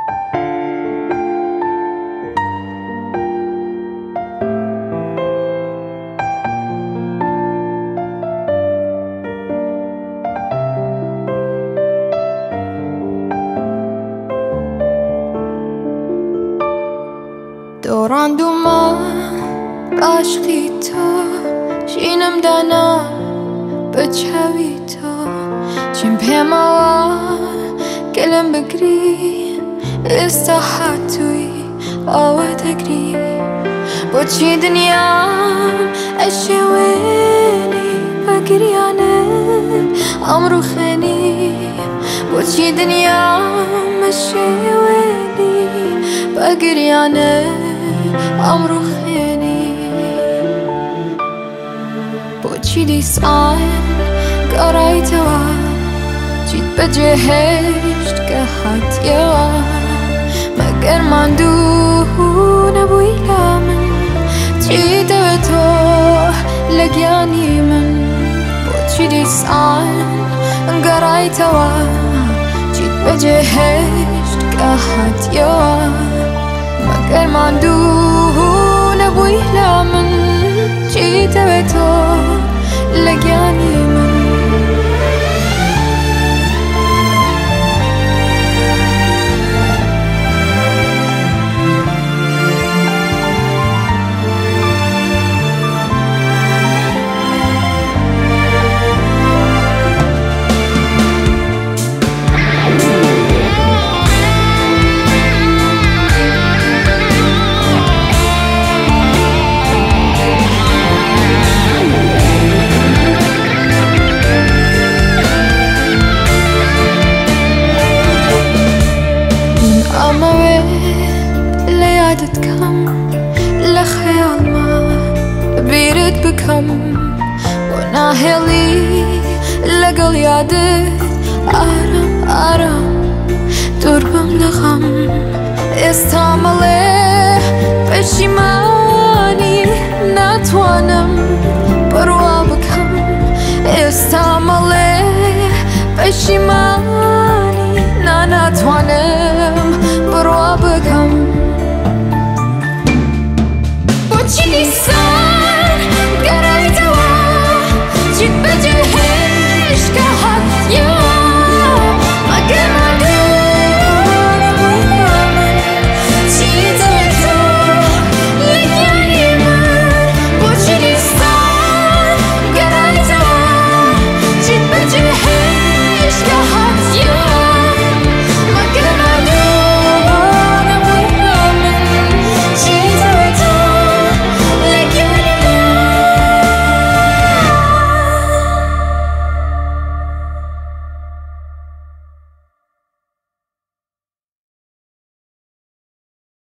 دوران دوما عشقی تو شینم دانا بچوی تو چیم پیما گلم بگری استاحت توی آوه تگری با چی دنیام اشوینی بگریانت امرو خینی با چی دنیام اشوینی بگریانت امرو خینی با چی دیسان گرای توا چیت بجهشت که حد یوا مگر من دو نبویلا من چی دوی تو لگیانی من با چی دیسان گرای توا چیت بجهشت که حد یوا مگر من دو نبویلا من چی دوی تو لگیانی من ليادت كم لخيال ما بيرد بكم وناهلي لقل يادت آرام آرام دربم لغم استعمله بشيماني ناتوانم بروا بكم استعمله بشيماني